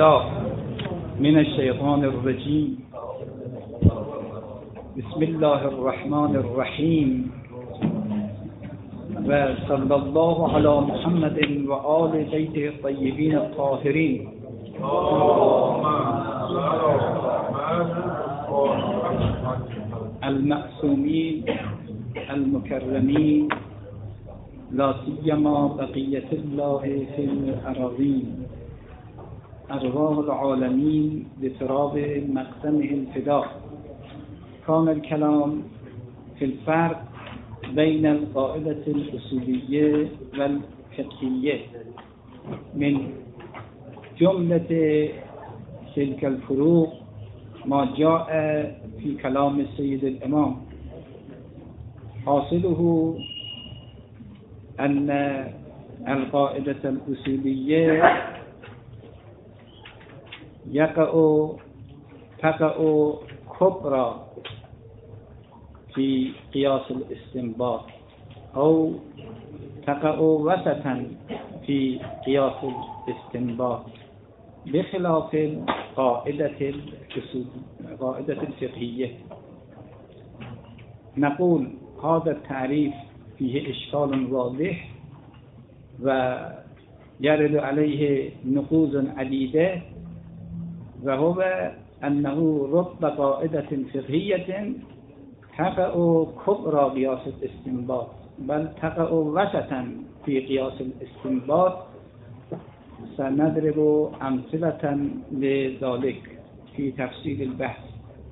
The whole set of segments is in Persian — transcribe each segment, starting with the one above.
بالله من الشيطان الرجيم. بسم الله الرحمن الرحيم. وصلى الله على محمد وآل بيته الطيبين الطاهرين. المعصومين المكرمين، لا سيما بقية الله في الأراضين، أرواح العالمين بتراب مقدمه الفداء. كان الكلام في الفرق بين القاعدة الأصولية والفقهية. من جملة تلك الفروق ما جاء في كلام السيد الإمام، حاصله أن القاعدة الأصولية تقع كبرى في قياس الاستنباط، أو تقع وسطا في قياس الاستنباط، بخلاف القاعدة الفقهية. نقول هذا التعريف فيه إشكال واضح ويرد عليه نقوض عديدة، وهو أنه رب قاعدة فقهية تقع كبرى قياس الاستنباط، بل تقع وسطا في قياس الاستنباط. سنضرب أمثلة لذلك في تفصيل البحث.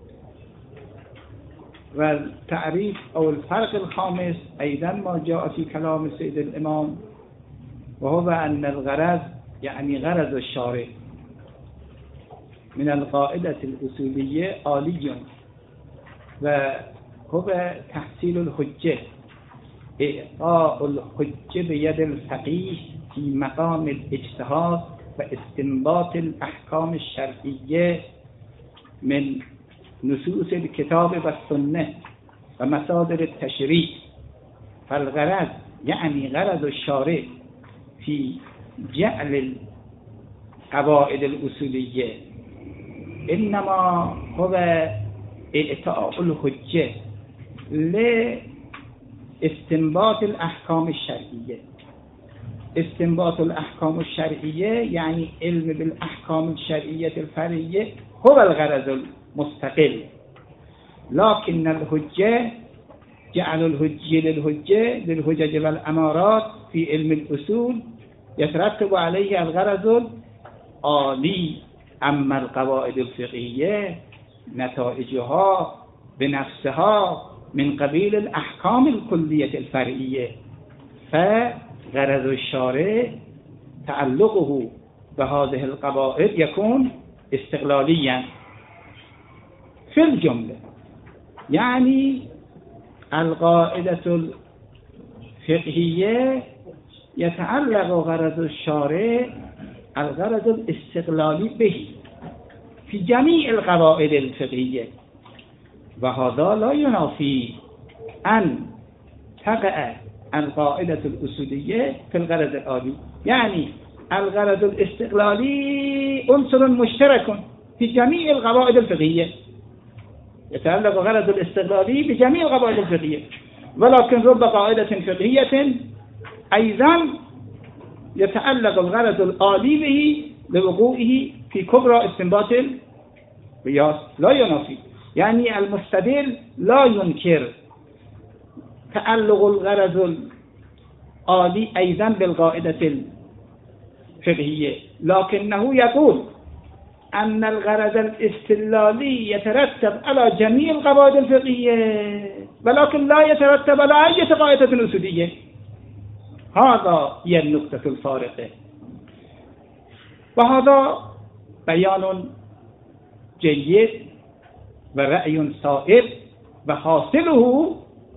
والتعريف أو الفرق الخامس أيضا ما جاء في كلام السيد الإمام، وهو أن الغرض يعني غرض الشارع من القاعدة الأصولية عالي، وهو تحصيل الحجة، إعطاء الحجة بيد الفقيه في مقام الاجتهاد واستنباط الأحكام الشرعية من نصوص الكتاب والسنة ومصادر التشريع. فالغرض يعني غرض الشارع في جعل القواعد الأصولية إنما هو إعطاء الحجة لاستنباط الأحكام الشرعية. استنباط الأحكام الشرعية يعني علم بالأحكام الشرعية الفرعية هو الغرض المستقل، لكن الحجة جعل الحجة للحجج والأمارات في علم الأصول يترتب عليه الغرض العالي. أما القواعد الفقهية نتائجها بنفسها من قبيل الأحكام الكلية الفرعية، فغرض الشارع تعلقه بهذه القواعد يكون استقلاليا في الجملة. يعني القاعدة الفقهية يتعلق غرض الشارع الغرض الاستقلالي به في جميع القواعد الفقهية، وهذا لا ينافي أن تقع القاعدة الأصولية في الغرض العالي. يعني الغرض الاستقلالي عنصر مشترك في جميع القواعد الفقهية، يتعلق غرض الاستقلالي بجميع القواعد الفقهية، ولكن رب قاعدة فقهية أيضا يتعلق الغرض العالي به لوقوعه في كبرى استنباط القياس. لا ينافي، يعني المستدل لا ينكر تعلق الغرض العالي أيضا بالقاعدة الفقهية، لكنه يقول أن الغرض الاستدلالي يترتب على جميع القواعد الفقهية، ولكن لا يترتب على أي قاعدة أصولية. هذا هي النقطة الفارقة، وهذا بيان جيد ورأي صائب، وحاصله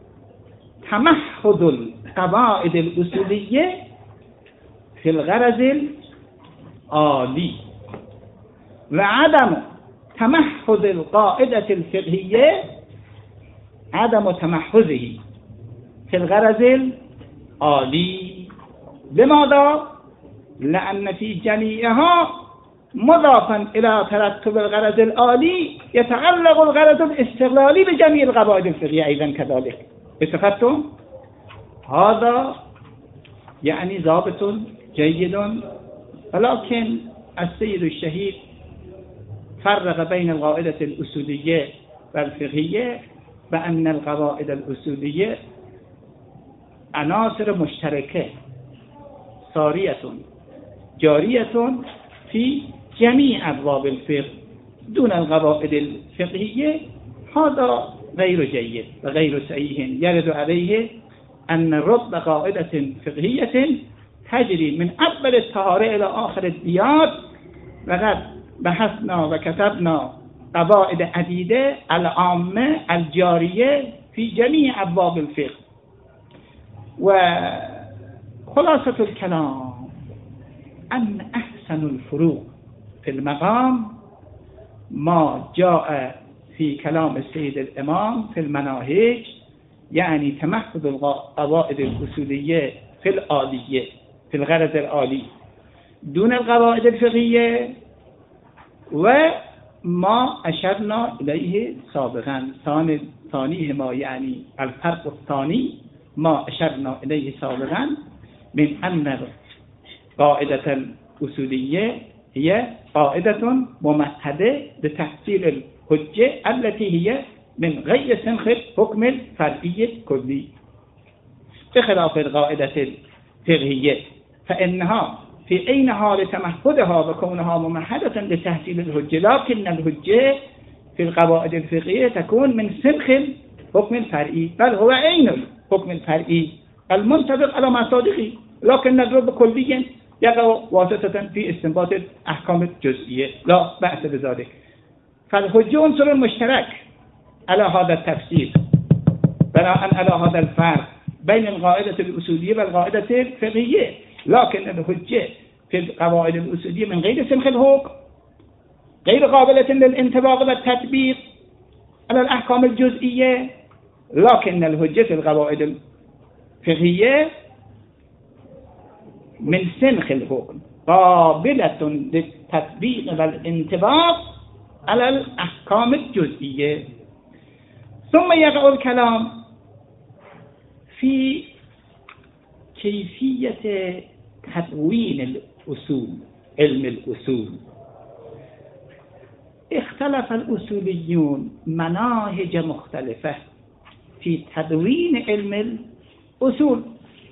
تمحض القواعد الأصولية في الغرض العالي، وعدم تمحض القاعدة الفقهية عدم تمحضه في الغرض العالي. لماذا؟ لأن في جميعها مضافا الى ترتب الغرض العالی يتعلق الغرض الاستقلالي بجميع القواعد الفقهية ايضا كذلك. استفدتم؟ هذا يعني ضابط جيد، ولكن السيد الشهيد فرق بين القاعدة الأصولية والفقهية بأن القواعد الأصولية عناصر مشتركة سارية جارية في جميع أبواب الفقه دون القواعد الفقهية. هذا غير جيد وغير صحيح. يرد عليه أن رب قاعدة فقهية تجري من أول الطهارة إلى آخر الديات، وقد بحثنا وكتبنا قواعد عديدة العامة الجارية في جميع أبواب الفقه. وخلاصة الكلام أن أحسن الفروق في المقام ما جاء في كلام السيد الإمام في المناهج، يعني تمحض القواعد الأصولية في الآلية في الغرض الآلي دون القواعد الفقهية، وما أشرنا إليه سابقا ثانيهما يعني الفرق الثاني ما أشرنا إليه سابقا من أن القاعدة الأصولية هي قاعدة ممهدة لتحصيل الحجة التي هي من غير سنخ حكم الفرعي الكلي، بخلاف القاعدة الفقهية فإنها في أي حال تمهدها وكونها ممهدة لتحصيل الحجة، لكن الحجة في القواعد الفقهية تكون من سنخ الحكم الفرعي، بل هو عين الحكم الفرعي المنطبق على مصادقه، لكن الرب كليا يقع واسطة في استنباط الأحكام الجزئية، لا بأس بذلك. فالحجة عنصر مشترك على هذا التفسير بناء على هذا الفرق بين القاعدة الأصولية والقاعدة الفقهية، لكن الحجة في القواعد الأصولية من غير سنخ الحكم غير قابلة للانطباق والتطبيق على الأحكام الجزئية، لكن الحجة في القواعد الفقهية من سنخ الحكم قابلة للتطبيق والانطباق على الأحكام الجزئية. ثم يقع الكلام في كيفية تدوين الأصول علم الأصول. اختلف الأصوليون مناهج مختلفة في تدوين علم الأصول.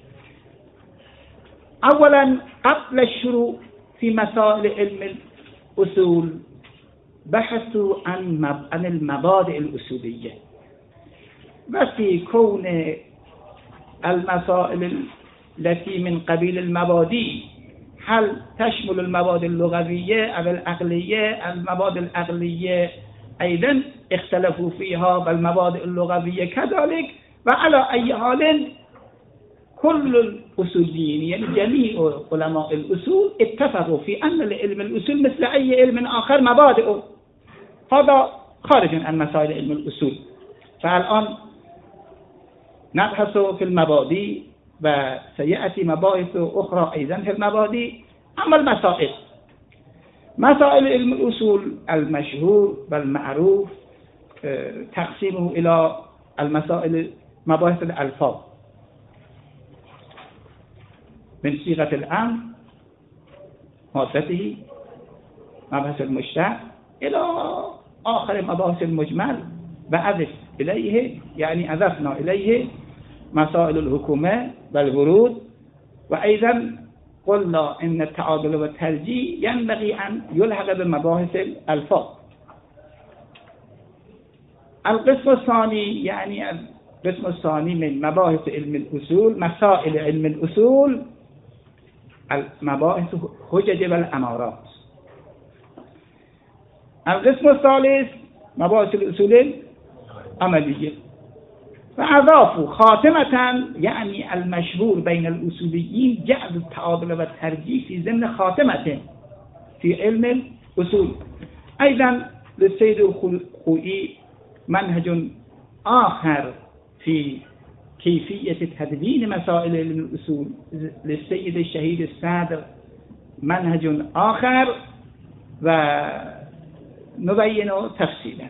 أولا قبل الشروع في مسائل علم الأصول بحثوا عن المبادئ الأصولية، وفي كون المسائل التي من قبيل المبادئ هل تشمل المبادئ اللغوية أو العقلية. المبادئ العقلية أيضا اختلفوا فيها والمبادئ اللغوية كذلك. وعلى أي حال كل الأصوليين يعني جميع علماء الأصول اتفقوا في أن العلم الأصول مثل أي علم آخر مبادئ، هذا خارج عن مسائل علم الأصول. فالآن نبحث في المبادئ وسيأتي مباحث أخرى أيضا في المبادئ. أما مسائل علم الأصول المشهور والمعروف تقسيمه إلى المسائل مباحث الألفاظ من صيغة الأمر مادته مبحث المشتق إلى آخر مباحث المجمل، وأضف إليه يعني أضفنا إليه مسائل الحكومة والورود. وأيضا قلنا إن التعادل والترجيح ينبغي أن يلحق بمباحث الألفاظ. القسم الثاني يعني القسم الثاني من مباحث علم الأصول مسائل علم الأصول مباحث حجج والأمارات. القسم الثالث مباحث الأصول العملية. فأضافوا خاتمة يعني المشهور بين الأصوليين جعل التعادل والترجيح في ضمن خاتمة في علم الأصول. أيضا للسيد الخوئي منهج آخر في كيفية تدوين مسائل علم الأصول. للسيد الشهيد الصادق منهج آخر و نبین تفصیلا.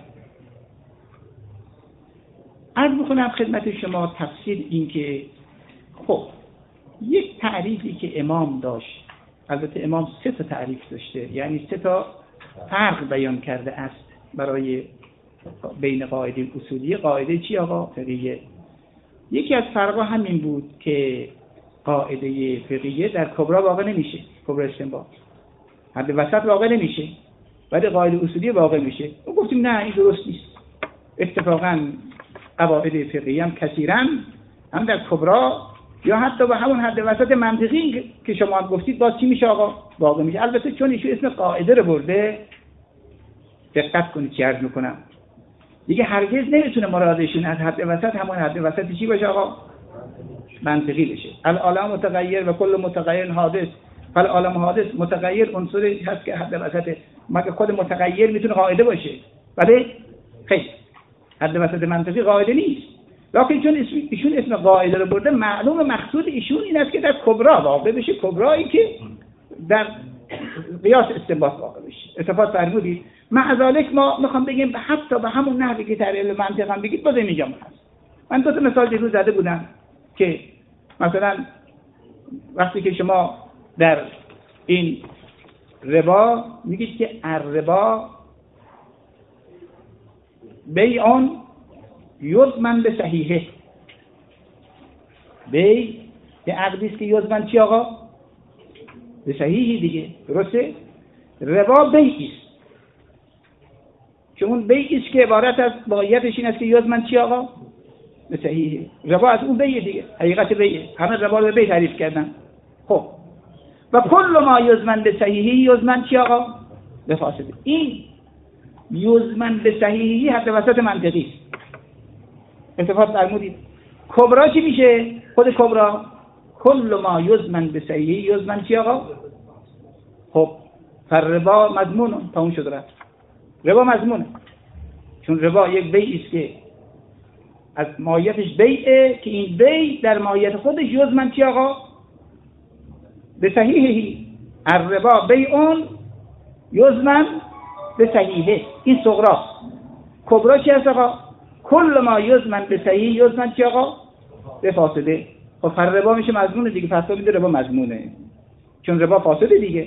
عرض میکنم خدمت شما تفصیل این که خب یک تعریفی که امام داشت، البته امام 3 تا تعریف داشته، یعنی 3 تا فرق بیان کرده است برای بین قاعده اصولی. قاعده چی آقا؟ فقهیه. یکی از فرقا همین بود که قاعده فقهیه در کبرا واقع نمیشه، کبرا استنباط حد وسط واقع نمیشه، ولی قاعده اصولی واقع میشه. ما گفتیم نه این درست نیست. اتفاقا قواعد فقهی هم کثیرا هم در کبرا یا حتی به همون حد وسط منطقی که شما هم گفتید باز چی میشه آقا؟ واقع میشه. البته چون ایشون اسم قاعده رو برده، دقت کنید چی عرض میکنم، دیگه هرگز نمیتونه مرادشون از حد وسط همون حد وسط چی باشه آقا؟ منطقی بشه. العالم متغیر و کل متغیر حادث، فالعالم حادث متغیر عنصری هست که حد وسط، مگه خود متغیر میتونه قاعده باشه؟ ولی خیلی حد وسط منطقی قاعده نیست. لکن چون ایشون اسم قاعده رو برده، معلوم مقصود ایشون این است که در کبرا واقع بشه، کبرایی که در قیاس استنباط واقع بشه. استفاده فرمودید. معذالک ما میخوام بگیم حتی به همون نحوی که در علم منطق هم بگید باز اینجا هست. من 2 تا مثال دیروز زده بودم که مثلا وقتی که شما در این ربا میگید که الربا بیعون یضمن به صحیحه، بیع یه عقدی است که یضمن چی آقا؟ به صحیحی دیگه، درسته؟ ربا بیعی است، چون بیعی است که عبارت از باید این است که یضمن چی آقا؟ به صحیحه. ربا از اون بیعه دیگه، حقیقت بیعه، همه ربا رو به بیع تعریف کردن. خب و کل ما یضمن به صحیحی یضمن چی آقا؟ به فاسده. این یضمن به صحیحی حد وسط منطقی است. انتفاض فرمودید. کبرا چی میشه؟ خود کبرا کل ما یضمن به صحیحی یضمن چی آقا؟ خب فربا مضمون تا اون شد رفت. ربا مضمونه، چون ربا یک بیعی است که از ماهیتش بیعه که این بیع در ماهیت خودش یضمن چی آقا؟ به صحیحی. الربا بیعون یضمن به صحیحه. این صغرا. کبرا چی هست آقا؟ کل ما یضمن به صحیح یضمن چی آقا؟ به فاسده. خب فربا میشه مضمونه دیگه، پس میده ربا مضمونه، چون ربا فاسده دیگه.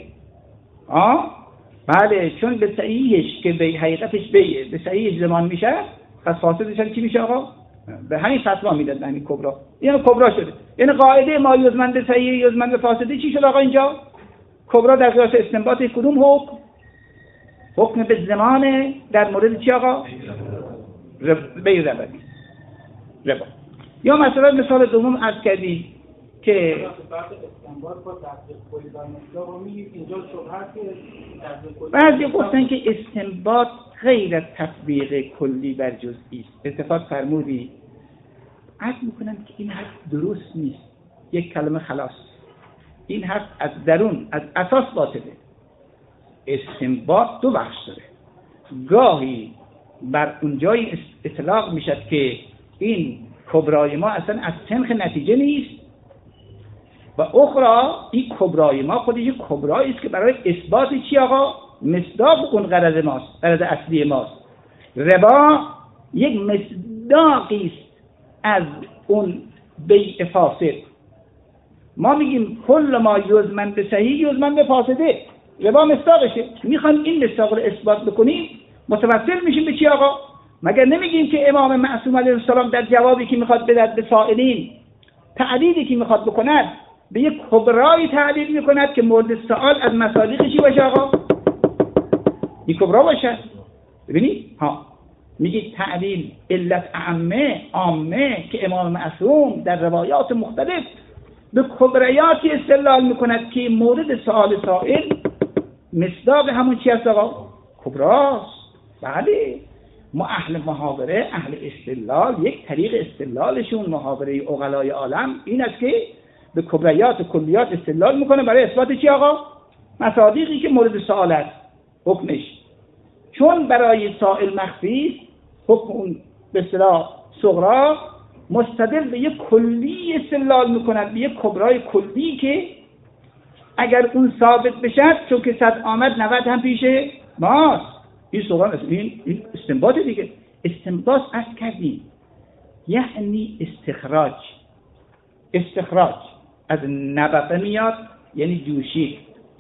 بله، چون به صحیحش که به حقیقتش بیعه به صحیحش زمان میشه، پس فاسدش چی میشه آقا؟ به همین فتوا میداد همین کبرا. این کبرا شده. یعنی قاعده ما یضمن به صحیح یضمن به فاسده چی شد آقا اینجا؟ کبرا در قیاس استنباط کدوم حکم؟ حکم به زمان در مورد چی آقا؟ بیع ربا. یا مثلا مثال دوم عرض کردی که بعضی گفتن که استنباط غیر از تطبیق کلی بر جزئی است. اتفاق فرمودی. عرض میکنم که این حرف درست نیست. یک کلمه خلاص. این حرف از درون از اساس باطله. استنباط 2 بخش داره. گاهی بر اونجای اطلاق میشد که این کبرای ما اصلا از سنخ نتیجه نیست، و اخرى این کبرای ما خودش کبرایی است که برای اثبات چی آقا؟ مصداق اون غرض ماست، غرض اصلی ماست. ربا یک مصداقی است از اون بیع فاسد. ما میگیم کل ما یضمن به صحیح یضمن به فاسده، ربا مصداقشه. میخوام این مصداق رو اثبات بکنیم، متوسل میشیم به چی آقا؟ مگر نمیگیم که امام معصوم علیه السلام در جوابی که میخواد بدهد به سائلین، تعلیلی که میخواد بکند به یک کبرای تعلیل میکند که مورد سوال از مصادیق چی باشه آقا؟ این کبرا باشه. ببینید میگید تعلیل علت عامه که امام معصوم در روایات مختلف به کبریاتی استدلال میکند که مورد سوال سائل مصداق همون چی هست آقا؟ کبراست. بله، ما اهل محاوره، اهل استدلال، یک طریق استدلالشون محاوره عقلای عالم این است که به کبریات و کلیات استدلال میکنه برای اثبات چی آقا؟ مصادیقی که مورد سوال است حکمش. چون برای سائل مخفی حکم اون به اصطلاح صغرا مستدل به یک کلی استدلال میکند، به یک کبرای کلی که اگر اون ثابت بشه چون که 100 آمد 90 هم پیش ماست. این سوال این استنباط دیگه. استنباط از کردیم یعنی استخراج از نبقه میاد، یعنی جوشی.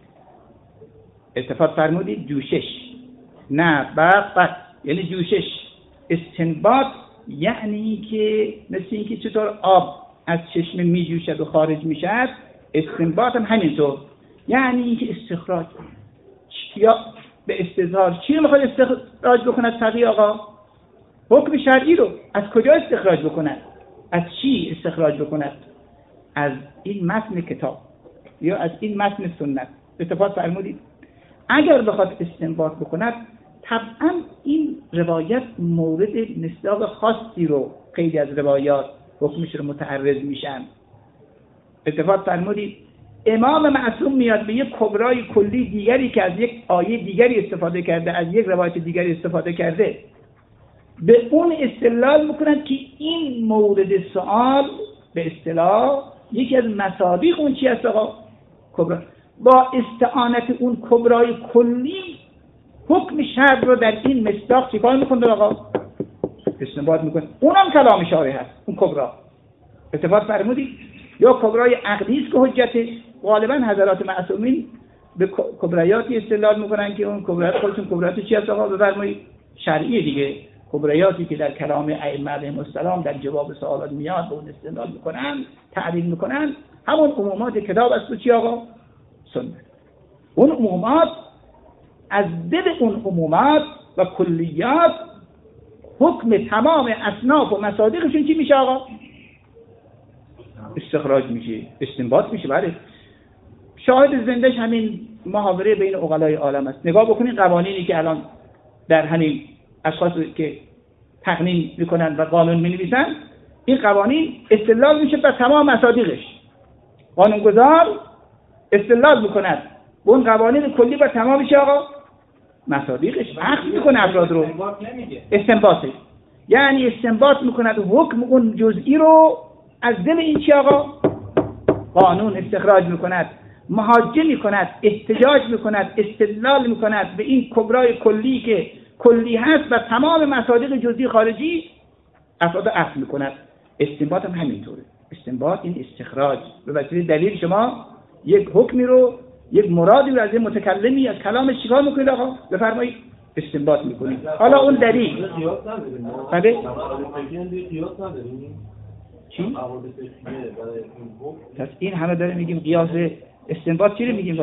اتفاق فرمودید جوشش، نبقه یعنی جوشش. استنباط یعنی که مثل اینکه چطور آب از چشمه میجوشد و خارج میشد، استنباط هم همینطور، یعنی اینکه استخراج. یا به استظهار چی رو میخواد استخراج بکند فقیه آقا؟ حکم شرعی رو. از کجا استخراج بکند؟ از چی استخراج بکند؟ از این متن کتاب یا از این متن سنت. اتفاق فرمودید اگر بخواد استنباط بکند طبعا این روایت مورد مصداق خاصی رو خیلی از روایات حکمش رو متعرض میشن. اتفاق فرمودید امام معصوم میاد به یک کبرای کلی دیگری که از یک آیه دیگری استفاده کرده، از یک روایت دیگری استفاده کرده، به اون استدلال میکنند که این مورد سوال به اصطلاح یکی از مصادیق اون چی است آقا؟ کبرا. با استعانت اون کبرای کلی حکم شرع رو در این مصداق چیکار میکنه آقا؟ استنباط میکنه. اونم کلام شارع هست اون کبرا. اتفاق فرمودید یا کبرای عقلی است که حجته. غالبا حضرات معصومین به کبرایاتی استدلال میکنن که اون کبرایات خودشون کبرایات چی هست آقا؟ بفرمایید شرعی دیگه. کبرایاتی که در کلام ائمه علیهم السلام در جواب سوالات میاد به اون استدلال میکنن، تعریف میکنن، همون عمومات کتاب است و چی آقا؟ سنت. اون عمومات از دل اون عمومات و کلیات حکم تمام اصناف و مصادیقشون چی میشه آقا؟ استخراج میشه، استنباط میشه. بله شاهد زندهش همین محاوره بین عقلای عالم است. نگاه بکنید قوانینی که الان در همین اشخاصی که تقنین میکنن و قانون مینویسن، این قوانین استدلال میشه بر تمام مصادیقش. قانونگذار استدلال میکند به اون قوانین کلی بر تمامش آقا مصادیقش، عقل میکنه افراد رو. استنباطه یعنی استنباط میکند حکم اون جزئی رو از دل این چی آقا؟ قانون استخراج میکند، محاجه میکند، احتجاج میکند، استدلال میکند به این کبرای کلی که کلی هست و تمام مصادیق جزئی خارجی افراد عقل میکند. استنباط هم همینطوره. استنباط این استخراج به وسیله دلیل شما یک حکمی رو، یک مرادی رو از این متکلمی از کلامش چیکار میکنید آقا؟ بفرمایید استنباط میکنید. حالا اون دلیل بله چی؟ پس این همه داره میگیم قیاس استنباط چی رو میگیم؟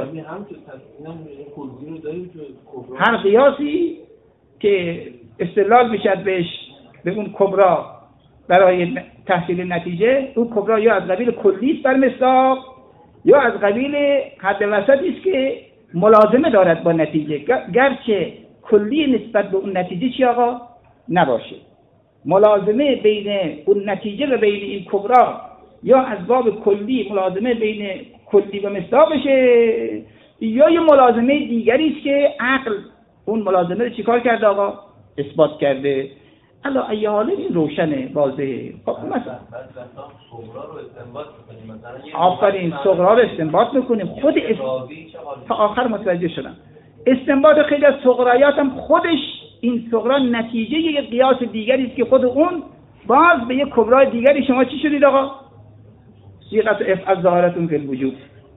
هر قیاسی که استدلال میشد بهش به اون کبرا برای تحصیل نتیجه، اون کبرا یا از قبیل کلی است بر مصداق یا از قبیل حد وسطی است که ملازمه دارد با نتیجه، گرچه کلی نسبت به اون نتیجه چی آقا نباشه. ملازمه بین اون نتیجه و بین این کبرا یا از باب کلی ملازمه بین کلی و مصداق بشه، یا یه ملازمه دیگری است که عقل اون ملازمه رو چیکار کرده آقا؟ اثبات کرده. الا ای حاله این روشنه، واضحه. خب مثلا صغرا رو استنباط می‌کنیم، مثلا آفرین صغرا رو استنباط می‌کنیم. خود تا آخر متوجه شدم. استنباط خیلی از صغرایات هم خودش این صغرا نتیجه یک قیاس دیگری است که خود اون باز به یک کبرای دیگری شما چی شدید آقا؟ صیغه افعل ظاهرتون فی الوجوب.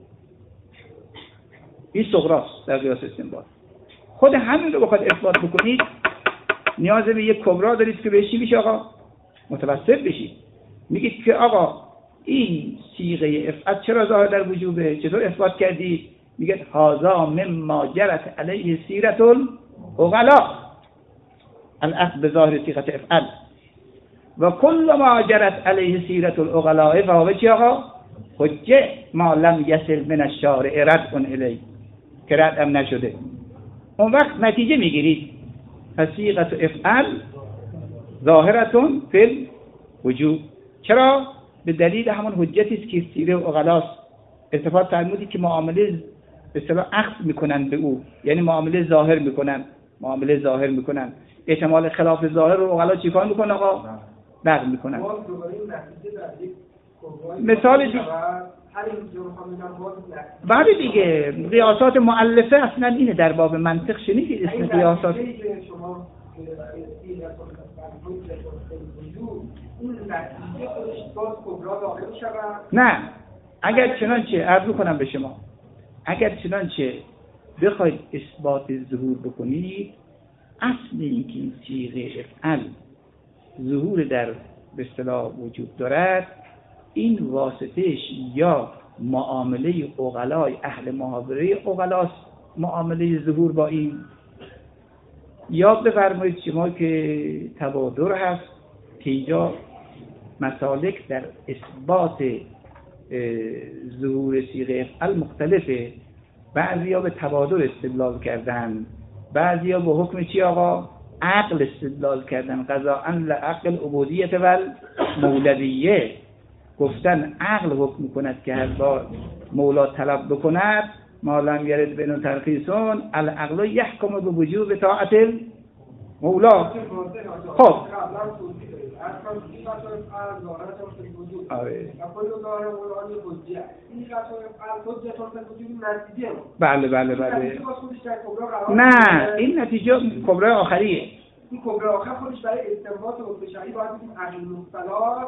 این صغراست در قیاس استنباط. خود همین رو بخواد اثبات بکنید نیاز به یک کبرا دارید که بهش چی میشه آقا؟ متوسط بشید. میگید که آقا این صیغه افعل چرا ظاهر در وجوبه؟ چطور اثبات کردی؟ میگه هذا مما جرت علیه سیرة العقلاء، الاخذ بظاهر صيغه افعل و کل ما جرت علیه سیرة العقلاء فهو چی آقا؟ حجه ما لم یصل من الشارع رد الیه، که رد هم نشده. اون وقت نتیجه میگیرید پس صیغه افعل ظاهرتون فی الوجوب. چرا؟ به دلیل همون حجتی است که سیره عقلاست. اتفاق فرمودید که معامله به اصطلاح اخذ میکنن به او، یعنی معامله ظاهر میکنن. احتمال خلاف ظاهر رو عقلا چیکار میکنن آقا؟ نقل میکنن. مثال دیگه بله دیگه قیاسات مؤلفه اصلا اینه در باب منطق شنیدید اسم قیاسات نه اگر چنانچه عرض کنم به شما اگر چنانچه بخواید اثبات ظهور بکنید اصل این که این صیغه افعل ظهور در به اصطلاح وجود دارد این واسطهش یا معامله عقلای اهل محاوره عقلاست معامله ظهور با این یا بفرمایید شما که تبادر هست که اینجا مسالک در اثبات ظهور صیغه افعل مختلفه بعضیا به تبادر استدلال کردن بعضیا به حکم چی آقا عقل استدلال کردن قضاء لعقل عبودیت و مولویه گفتن عقل حکم کند که هر بار مولا طلب بکند ما لم یرد بینو ترخیصون العقل یحکم به وجوب طاعت مولا خب بله بله بله نه این نتیجه کبرای آخریه این کبرای آخر خودش برای استنباط حکم شرعی باید بگیم عقل مصطلح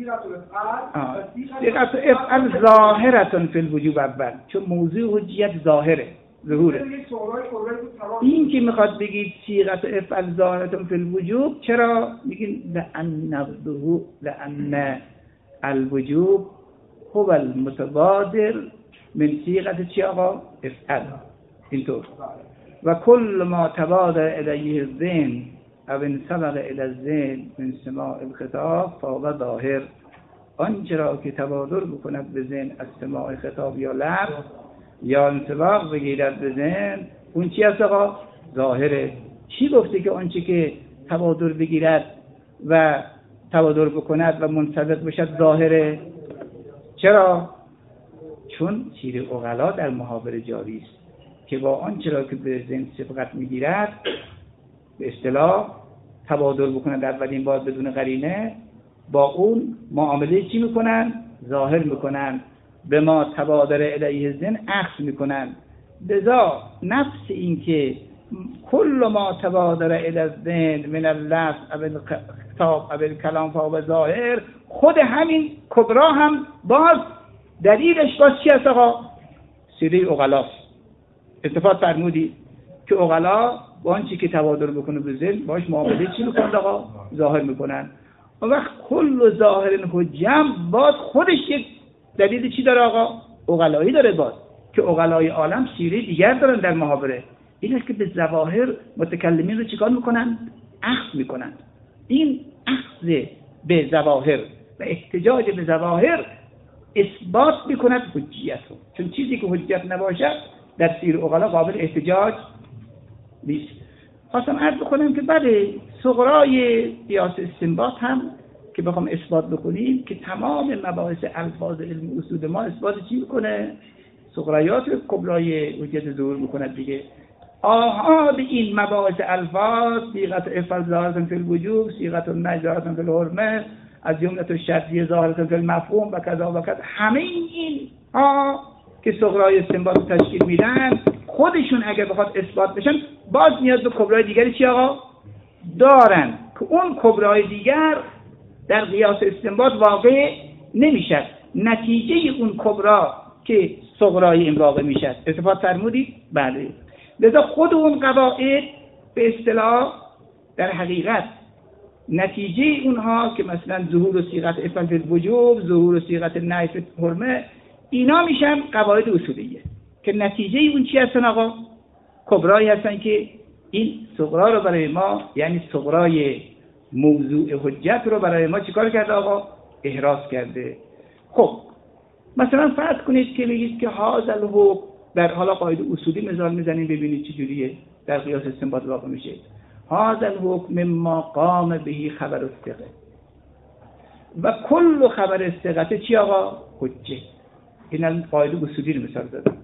صیغه افعل ظاهرة فی الوجوب اول چون موضوع حجیت ظاهره ظهوره این که میخواد بگید صیغه افعل ظاهرة فی الوجوب چرا میگین لأن الوجوب هو المتبادر من صیغه چی آقا افعل اینطور و کل ما تبادر الیه الذهن او انسبق الى الذهن من سماع الخطاب فهو ظاهر آنچه را که تبادر بکند به ذهن از سماع خطاب یا لفظ یا انسباق بگیرد به ذهن اون چی است آقا ظاهره چی گفته که آنچه که تبادر بگیرد و تبادر بکند و منسبق بشد ظاهره چرا چون سیر عقلا در محاوره جاری است که با آنچه را که به ذهن سبقت میگیرد به اصطلاح تبادل بکنن در اولین بار بدون قرینه با اون معامله چی میکنن؟ ظاهر میکنن به ما تبادر الیه ذهن اخذ میکنن لذا نفس این که کل ما تبادر الی الذهن من اللفظ او الخطاب او الکلام فهو ظاهر خود همین کبرا هم باز دلیلش باز چی است آقا؟ سیره عقلاست اتفاق فرمودی که عقلا با آنچه که تبادر بکنه به ذهن باش معامله چی میکنند آقا؟ ظاهر میکنن و وقت کل ظاهر حجم باز خودش یک دلیل چی داره آقا؟ عقلایی داره باز که عقلای عالم سیره دیگر دارن در محاوره این است که به ظواهر متکلمین رو چیکار میکنن؟ اخذ میکنن این اخذ به ظواهر و احتجاج به ظواهر اثبات میکند حجیت رو چون چیزی که حجیت نباشد در سیر عقلا قابل احتجاج نیست. خواستم عرض بکنم که بله صغرای قیاس استنباط هم که بخوام اثبات بکنیم که تمام مباحث الفاظ علم اصول ما اثبات چی میکنه؟ صغرایات کبرای حجیت ظهور میکنه دیگه. آحاد این مباحث الفاظ صیغه افعل ظاهرة فی الوجوب صیغه النهی ظاهرة فی الحرمه از جمله الشرطیه ظاهرة فی المفهوم و کذا و کذا همه این ها که صغرای استنباط تشکیل میدن خودشون اگر بخواد اثبات بشن باز نیاز به کبرای دیگری چی آقا؟ دارن که اون کبرای دیگر در قیاس استنباط واقع نمیشد نتیجه اون کبرا که صغرای این واقع میشد اتفاق فرمودید؟ بله لذا خود اون قواعد به اصطلاح در حقیقت نتیجه اونها که مثلا ظهور و صیغه افعل فی الوجوب ظهور و صیغه نهی فی الحرمه اینا میشن قواعد اصولیه که نتیجه اون چی هستن آقا؟ کبرایی هستن که این صغرا رو برای ما یعنی صغرای موضوع حجت رو برای ما چیکار کرده آقا؟ احراز کرده. خب مثلا فرض کنید که بگید که هذا الحکم در حالا قاعده اصولی مثال میزنیم ببینید چه جوریه در قیاس استنباط واقع میشه. هذا الحکم مما قام به خبر الثقه و کل خبر الثقه چی آقا؟ حجه. این قاعده اصولی رو مثال زدم.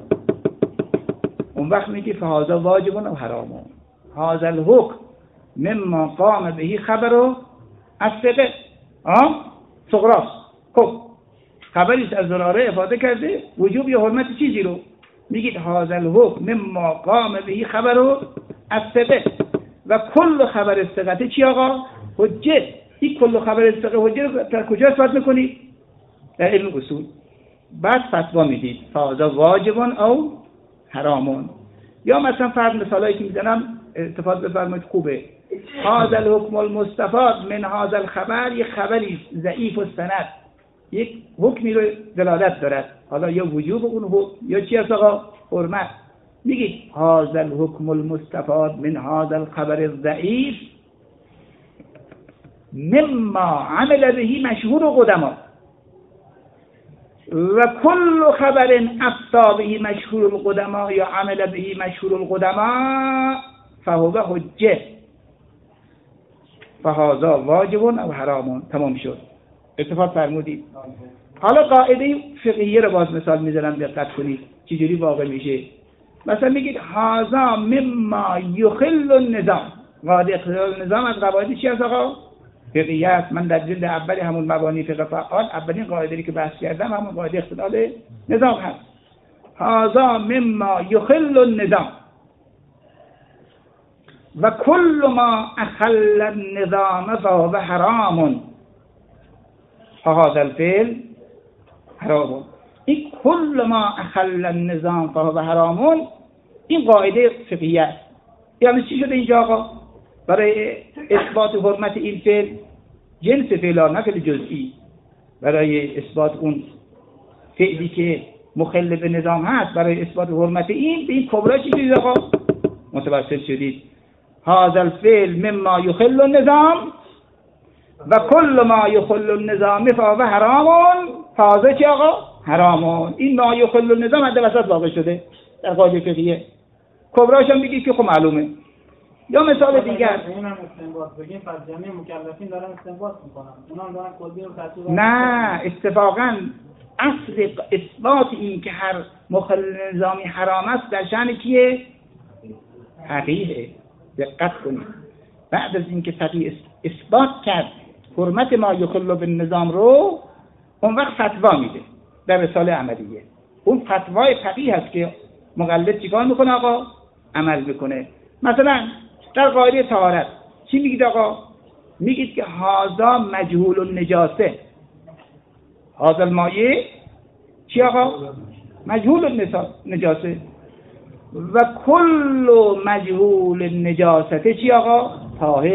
اون وقت میگه فهذا واجب و حرام. هذا الحکم مما قام به خبر الثقه صغراست. خب خبریست از زراره افاده کرده وجوب یا حرمت چیزی رو، میگید هذا الحکم مما قام به خبر الثقه و کل خبر الثقه چی آقا؟ حجه. این کل خبر الثقه حجه رو در کجا اثبات میکنید؟ در علم اصول. بعد فتوا میدید فهذا واجب او حرامون. یا مثلا فرض مثالایی که میزنم استفاده بفرمایید خوبه. هذا الحکم المستفاد من هذا الخبر، یک خبری ضعیف السند یک حکمی رو دلالت دارد، حالا یا وجوب اون حکم یا چی است آقا؟ حرمت. میگید هذا الحکم المستفاد من هذا الخبر الضعیف مما عمل به مشهور قدما و کل خبر افتا به مشهور القدما یا عمل به مشهور القدما فهو حجه فهذا واجب او حرام. تمام شد. اتفاق فرمودید. حالا قاعده فقهیه رو باز مثال میذارم دقت کنید چجوری واقع میشه. مثلا میگید هذا مما یخل النظام. قاعده اختلال النظام از قواعد چی است آقا؟ فقهیه است. من در جلد اول همون مبانی فقه فعال اولین قاعده‌ای که بحث کردم همون قاعده اختلال نظام هست. هذا مما یخل النظام و کل ما اخل النظام فهو حرام فهذا الفعل حرام. این کل ما اخل النظام فهو حرام این قاعده فقهیه است. یعنی چی شده اینجا آقا؟ برای اثبات حرمت این فعل جنس فعلا نه فعل جزئی، برای اثبات اون فعلی که مخل به نظام هست برای اثبات حرمت این به این کبرا چی شدید آقا؟ متوسل شدید. هذا الفعل مما يخل النظام و کل ما يخل النظام فهو حرام فهذا چی آقا؟ حرام. این ما يخل النظام حد وسط واقع شده در قاعده فقهیه. کبراش هم بگید که خب معلومه. یا مثال دیگر اونم استنباط بگیم پس جمعی مکلفین دارن استنباط میکنن اونم دارن کلی رو ترتیب. نه اتفاقا اصل اثبات این که هر مخل نظامی حرام است در شأن کیه؟ فقیه. دقت کنید بعد از اینکه فقیه اثبات کرد حرمت ما یخل بالنظام رو اون وقت فتوا میده در رساله عملیه. اون فتوای فقیه هست که مقلد چیکار میکنه آقا؟ عمل میکنه. مثلا در قاعده طهارت چی میگید آقا؟ میگید که هذا مجهول النجاسه. هذا المایه چی آقا؟ مجهول النجاسه و کل مجهول النجاسه چی آقا؟ طاهر.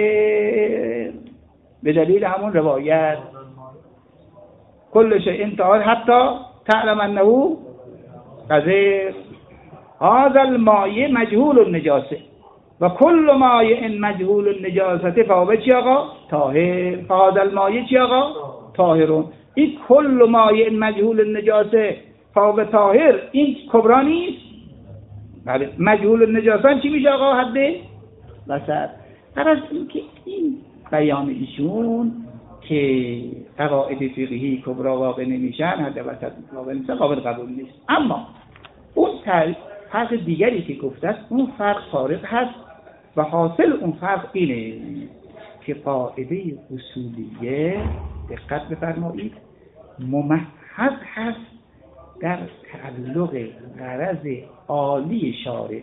به دلیل همون روایت کل شیء طاهر حتی تعلم انه قذر. هذا المایه مجهول النجاسه و کل مایه مجهول النجاسه فهو چی آقا؟ طاهر. فهذا المایه چی آقا؟ طاهرون. این کل مایه مجهول النجاسه فهو طاهر این کبرا نیست؟ بله. مجهول النجاسه چی میشه آقا؟ حد وسط. هر از این که این بیان ایشون که قواعد فقهی کبرا واقع نمیشن حد وسط واقع نیست قابل قبول نیست. اما اون فرق دیگری که گفته است اون فرق فارق هست و حاصل اون فرق اینه که قاعده اصولیه دقت بفرمایید ممحض هست در تعلق غرض عالی شارع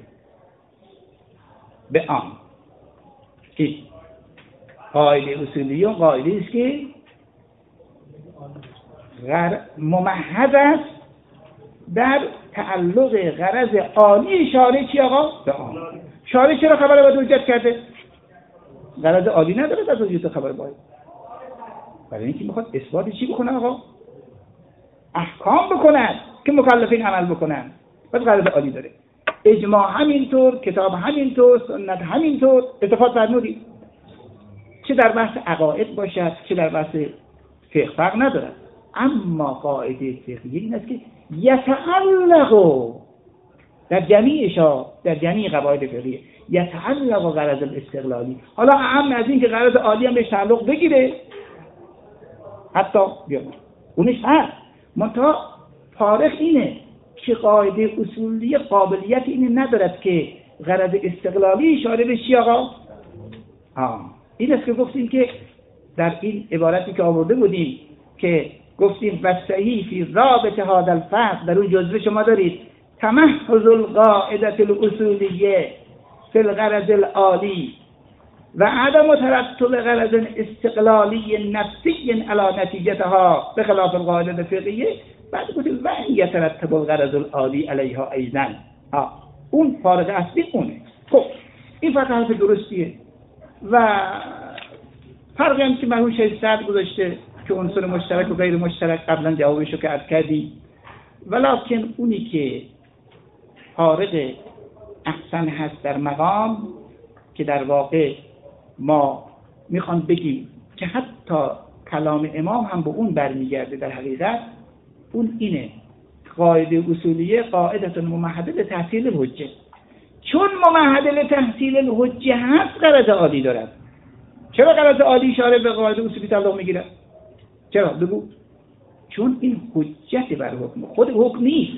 به آن. که قاعده اصولیه قاعده است که ممحض است در تعلق غرض عالی شارع چی آقا؟ به آن. شارع چرا خبر باید حجت کرده؟ غرض عالی نداره از حجت خبر باید. برای اینکه میخواد اثبات چی بکنه آقا؟ احکام بکنن که مکلفین عمل بکنن. پس غرض عالی داره. اجماع همینطور، کتاب همینطور، سنت همینطور. اتفاق فرمودید چه در بحث عقاید باشد چه در بحث فقه فرق ندارد. اما قاعده فقهی این است که یتعلق در جمیع قواعد فقهی یتعلق غرض الاستقلالی. حالا اهم از این که غرض عالی هم بهش تعلق بگیره حتی بیاد اونش هست. منتها فارق اینه که قاعده اصولی قابلیت اینه ندارد که غرض استقلالی اشاره به چی آقا؟ این است که گفتیم که در این عبارتی که آورده بودیم که گفتیم و صحیح فی رابط هذا الفصل، در اون جزوه شما دارید تمحض القاعده الاصولیه فی الغرض العالی و عدم ترتب غرض استقلالی نفسی علی نتیجتها بخلاف القاعده الفقهیه. بعد گفتیم و یترتب الغرض العالی علیها ایضا. اون فارغ اصلی اونه. خب این فقط حرف درستیه و فرقی هم که مرحوم شیخ سعد گذاشته که عنصر مشترک و غیر مشترک قبلا جوابشو که عرض کردیم، ولکن اونی که فارغ احسن هست در مقام که در واقع ما میخوان بگیم که حتی کلام امام هم به اون برمیگرده، در حقیقت اون اینه قاعده اصولیه قاعده ممهده به تحصیل الحجه، چون ممهده لتحصیل الحجه هست غرض عالی دارد. چرا غرض عالی اشاره به قاعده اصولی تعلق میگیره؟ چرا؟ بگو. چون این حجت بر حکم، خود حکم نیست.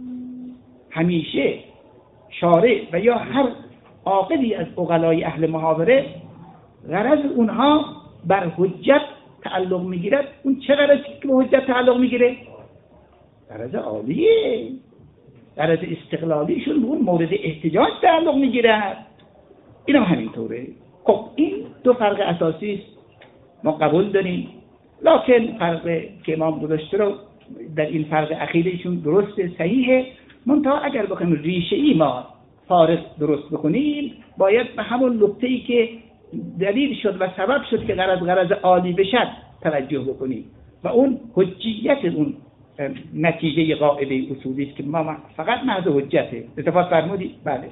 همیشه شارع و یا هر عاقلی از عقلای اهل محاوره غرض اونها بر حجت تعلق میگیرد. اون چه غرضی که به حجت تعلق میگیره؟ غرض عالیه. غرض استقلالیشون به اون مورد احتجاج تعلق میگیرد. اینم همینطوره. خب این دو فرق اساسی است، ما قبول داریم، لکن فرق که امام گذاشته رو در این فرق اخیرشون درسته، صحیحه. منتها اگر بخوایم ریشه ای ما فارغ درست بکنیم، باید به همون نقطه‌ای که دلیل شد و سبب شد که غرض عالی بشد توجه بکنیم و اون حجیت اون نتیجه قاعده اصولی است که ما فقط محض حجته. اتفاق فرمودی؟ بله.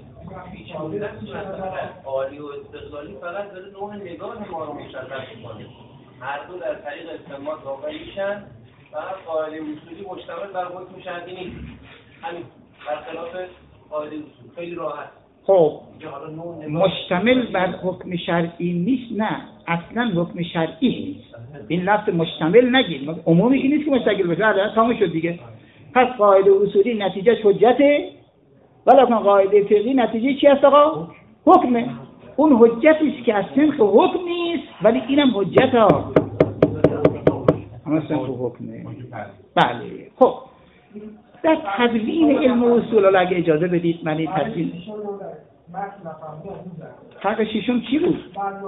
عالی و استقلالی فقط داره نوع نگاه ما رو مشخص می‌کنه. هر دو در طریق استنباط واقع میشن. فقط قاعده اصولی مشتمل بر حکم شرعی نیست. همین برخلاف قاعده اصول خیلی راحت. خب مشتمل بر حکم شرعی نیست، نه اصلا حکم شرعی نیست. این لفظ مشتمل نگید، عمومی که نیست که مستقل بشه، تمام شد دیگه. پس قاعده اصولی نتیجه حجته، ولی قاعده فقهی نتیجه چی است آقا؟ حکمه. اون حجتی است که از سنخ حکم نیست، ولی اینم حجت ها اما سنخ حکمه. بله. خب در تدوین علم و اصول، اگه اجازه بدید من این تدوین فرق شیشم چی بود؟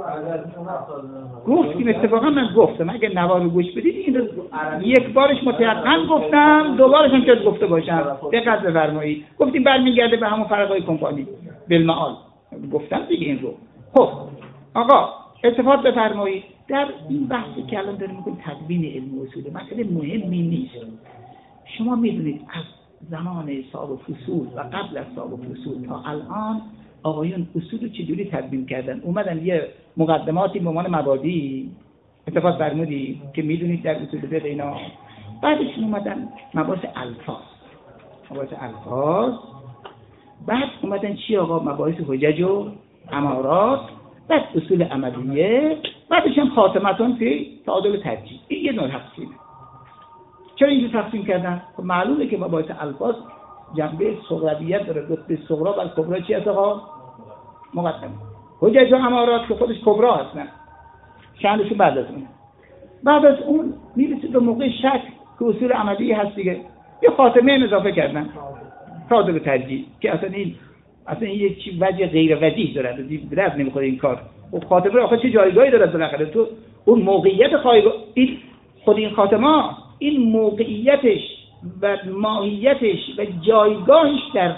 گفتیم اتفاقا من گفتم اگه نوار رو گوش بدید این رو یک بارش متيقن گفتم، دوبارش هم که گفته باشم دقت بفرمایید. گفتیم برمیگرده به همون فرقای کمپانی بالمعال، گفتم دیگه این رو. خب آقا اتفاق بفرمایید در این بحثی که الان داریم می‌کنیم تدوین علم و اصول، مسئله مهمی نیست. شما میدونید از زمان صاحب فصول و قبل از صاحب فصول تا الان آقایون اصول رو چجوری تدوین کردن؟ اومدن یه مقدماتی به عنوان مبادی، اتفاق فرمودی که میدونید در اصول فقه اینا، بعدش اومدن مباحث الفاظ، بعد اومدن چی آقا؟ مباحث حجج و امارات، بعد اصول عملیه، بعدش هم خاتمتون فی تعادل ترجیح. این یه نوع تقسیمه. چرا اینجور تقسیم کردن؟ خب معلومه که مباحث الفاظ جنبه صغرویت داره، رتبه صغرا و کبرا چی هست آقا؟ مقدمه. حجج و امارات که خودش کبرا هستن، شأنشون بعد از اون میرسید به موقع شک که اصول عملی هست دیگه، یه خاتمه اضافه کردن تعادل ترجیح که اصلا این یک چیز وجه غیر وجیه داره، درد نمیخوره این کار. و خاتمه آخه چه جایگاهی داره بالاخره؟ تو اون موقعیت این خود این خاتمه، این موقعیتش و ماهیتش و جایگاهش در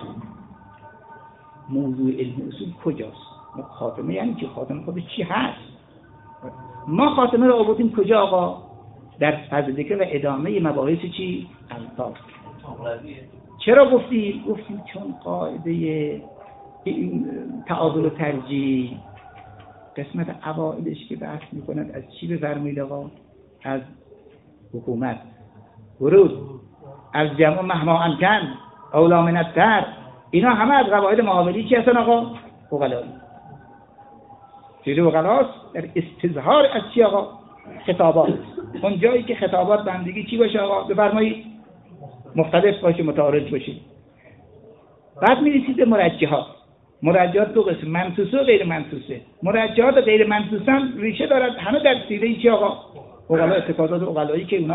موضوع علم اصول کجاست؟ خاتمه یعنی چی؟ خاتمه خودش چی هست؟ ما خاتمه رو آوردیم کجا آقا؟ در فضل ذکر و ادامه مباحث چی؟ الفاظ. چرا گفتیم چون قاعده تعادل و ترجیح قسمت اوائلش که بحث میکند از چی بفرمایید آقا؟ از حکومت، ورود، از جمع مهما امکن، اولا من التر، اینا همه از قواعد معاملی چی هستن آقا؟ عقلایی. چیزی عقلاست در استظهار از چی آقا؟ خطابات. اون جایی که خطابات بندگی چی باشه آقا؟ بفرمایید مختلف باشه، متعارض باشه. بعد میرسید به مرجحات دو قسم، منصوصه و غیر منصوصه. مرجحات و غیر منصوصه هم ریشه دارد همه در سیره چی آقا؟ عقلا، اعتقادات عقلایی که اونا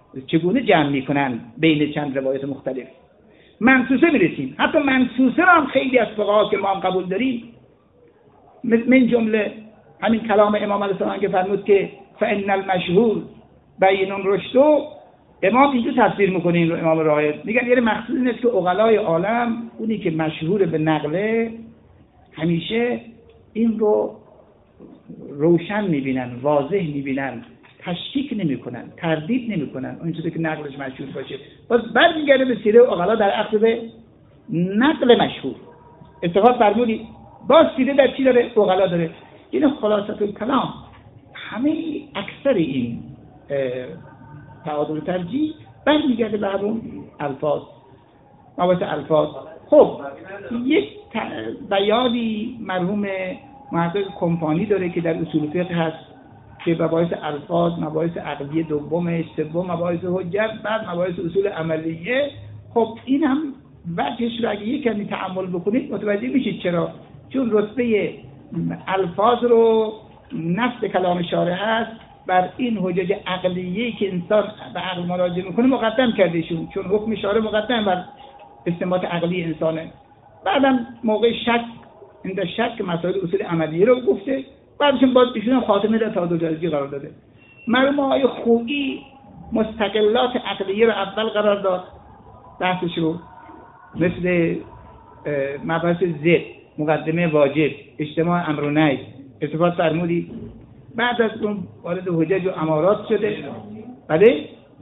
چگونه جمع میکنن بین چند روایت مختلف. منصوصه میرسیم. حتی منصوصه هم خیلی از فقها که ما هم قبول داریم، من جمله همین کلام امام علیه السلام که فرمود که فإن المشهور بین رشد، امام اینجور تفسیر میکنه این رو، امام راهب میگن یعنی مقصود این است که عقلای عالم، اونی که مشهور به نقله، همیشه این رو روشن میبینن، واضح میبینن، تشکیک نمیکنن، تردید نمیکنن، اونجوری که نقلش مشهور باشه. باز برمیگرده به سیره عقلا در اخذ به نقل مشهور. اتفاق فرمودی باز سیره در چی داره؟ عقلا داره. این خلاصه الکلام همه اکثر این تعادل ترجیح برمیگرده به همون الفاظ، مباحث الفاظ. خب یک بیانی مرحوم محقق کمپانی داره که در اصول فقه هست که مباحث الفاظ، مباحث عقلی دومش، سوم مباحث حجت، بعد مباحث اصول عملیه. خب این هم وجهش رو اگه یک کمی تأمل بکنید متوجه میشید چرا. چون رتبه الفاظ رو نص کلام شارع هست بر این حجج عقلیه که انسان به عقل مراجعه میکنه مقدم کردهشون، چون حکم شارع مقدم بر استنباط عقلی انسانه. بعدم موقع شک، این شک مسائل اصول عملیه رو گفته، بعدشون باز ایشون خاتمه در تعادل ترجیح قرار داده. مرحوم آقای خویی مستقلات عقلیه رو اول قرار داد بحثش رو، مثل مباحث ضد، مقدمه واجب، اجتماع امر و نهی. اتفاق فرمودی بعد از اون وارد حجج و امارات شده. بله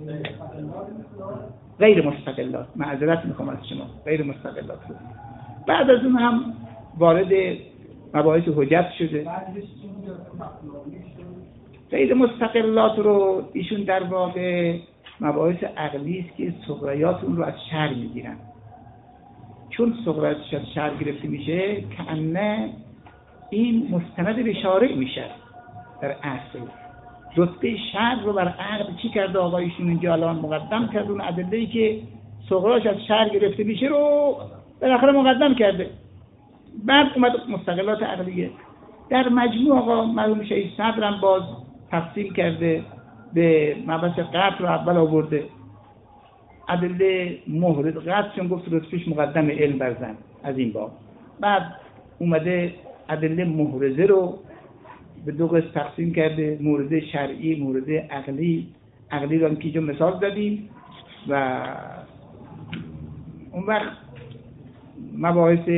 غیر مستقلات، معذرت میخوام از شما، غیر مستقلات شده. بعد از اون هم وارد مباحث حجت شده. غیر مستقلات رو ایشون در واقع مباحث عقلی است که صغریات اون رو از شرع میگیرن. چون صغریاتش از شرع گرفته میشه که انه این مستند به شارع میشه. در اصل رتبه شرع رو بر عقل چی کرده آقایشون اینجا الان مقدم کرده، اون ادله‌ای که صغراش از شرع گرفته میشه رو بالاخره مقدم کرده. بعد اومد مستقلات عقلیه. در مجموع آقا مرحوم شیخ صدرم باز تقسیم کرده به مبحث قطع رو اول آورده، ادله مهرد قطع چون گفت رتبهش مقدم علم بر زن از این باب. بعد اومده ادله محرزه رو به دو قسم تقسیم کرده، مورد شرعی، مورد عقلی. عقلی رو هم که مثال دادیم و اون وقت مباحث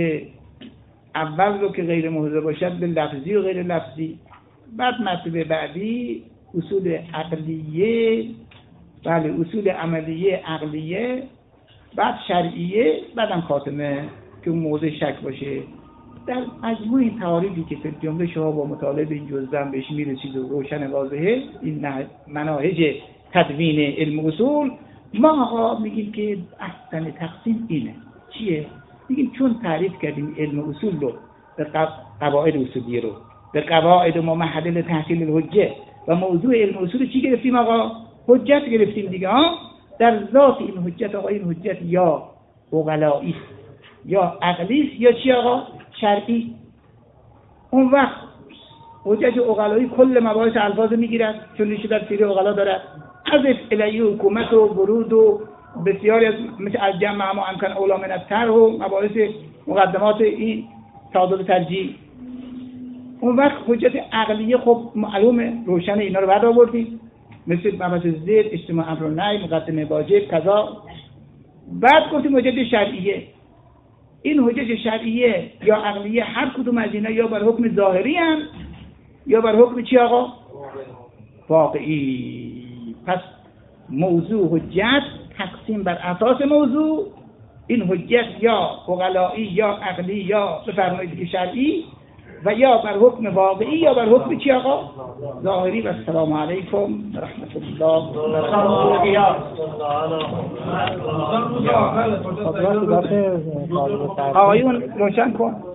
اول رو که غیر محرزه باشد به لفظی و غیر لفظی. بعد مرتبه بعدی اصول عقلیه، بله اصول عملیه عقلیه، بعد شرعیه، بعدم خاتمه که اون موضع شک باشه. در مجموع این تعاریفی که فی الجمله شما با مطالعه به این جزء بهش میرسید و روشن واضحه این مناهج تدوین علم اصول، ما آقا میگیم که اصلا تقسیم اینه. چیه؟ میگیم چون تعریف کردیم علم اصول رو به قواعد اصولیه رو به قواعد ممهده تحصیل الحجه و موضوع علم اصول چی گرفتیم آقا؟ حجت گرفتیم دیگه ها. در ذات این حجت آقا، این حجت یا عقلایی یا عقلی یا چی آقا؟ شرعی. اون وقت حجت عقلایی کل مباحث الفاظ میگیرد چون ریشه در سیره عقلا دارد، از الیه حکومت و ورود و بسیاری از مثل از جمع ما امکان اولا من الطرح و مباحث مقدمات این تعادل ترجیح. اون وقت حجت عقلیه خب معلومه روشن، اینا رو بعد آوردیم مثل مباحث ضد، اجتماع امر و نهی، مقدمه واجب کذا. بعد گفتیم حجت شرعیه. این حجت شرعیه یا عقلیه هر کدوم از اینا یا بر حکم ظاهری هم یا بر حکم چی آقا؟ واقعی. پس موضوع حجت تقسیم بر اساس موضوع، این حجت یا عقلایی یا عقلی یا بفرمایید که شرعی و یا بر حکم واقعی یا بر حکم چی آقا؟ ظاهری. و السلام علیکم و رحمت الله و برکاته. آقایون روشن کن.